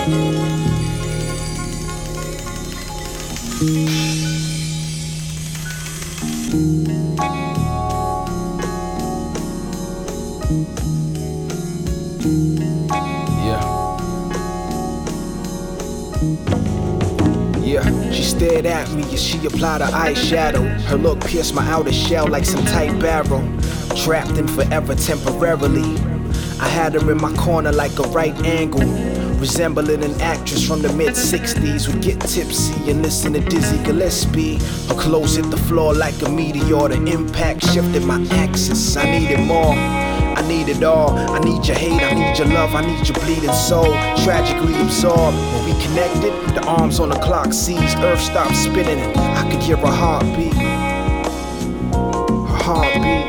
Yeah, she stared at me as she applied her eyeshadow. Her look pierced my outer shell like some tight barrel. Trapped in forever temporarily. I had her in my corner like a right angle, resembling an actress from the mid-60s. Would get tipsy and listen to Dizzy Gillespie. Her clothes hit the floor like a meteor. The impact shifted my axis. I needed more, I need it all. I need your hate, I need your love, I need your bleeding soul. Tragically absorbed, when we connected, the arms on the clock seized. Earth stopped spinning and I could hear her heartbeat. Her heartbeat.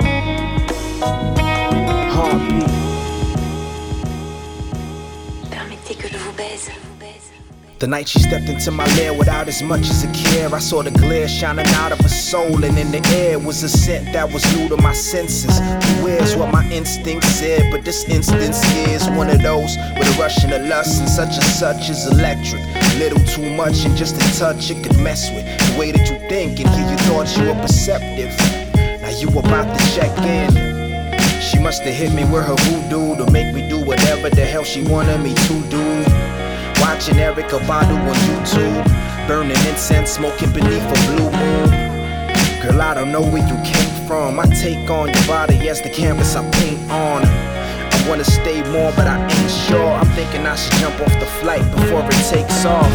Heartbeat. The night she stepped into my lair without as much as a care, I saw the glare shining out of her soul, and in the air was a scent that was new to my senses. Where's what my instincts said, but this instance is one of those with a rush and a lust, and such is electric. Little too much and just a touch it could mess with the way that you think, and here you thought you were perceptive. Now you about to check in. She must have hit me with her voodoo to make me do whatever the hell she wanted me to do. Watching Erykah Badu on YouTube, burning incense, smoking beneath a blue moon. Girl, I don't know where you came from. I take on your body as the canvas I paint on. I wanna stay more, but I ain't sure. I'm thinking I should jump off the flight before it takes off.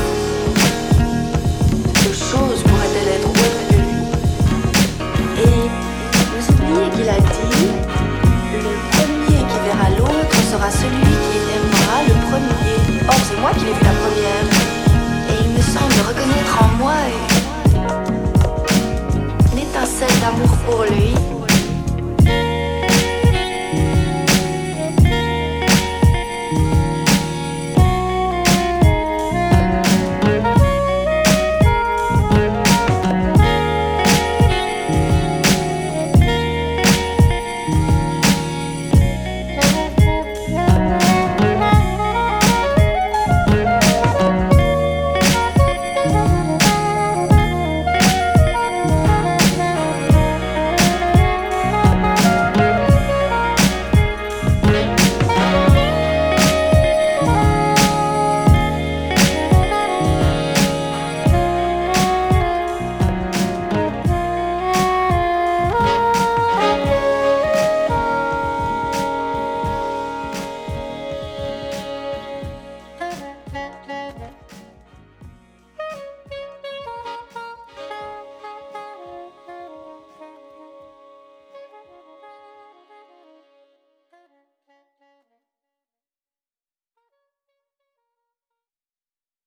Deux choses pourraient-elles être autres que lui? Et vous oubliez qu'il a dit: le premier qui verra l'autre sera celui qui aimera le premier. Or, c'est moi qui l'ai vu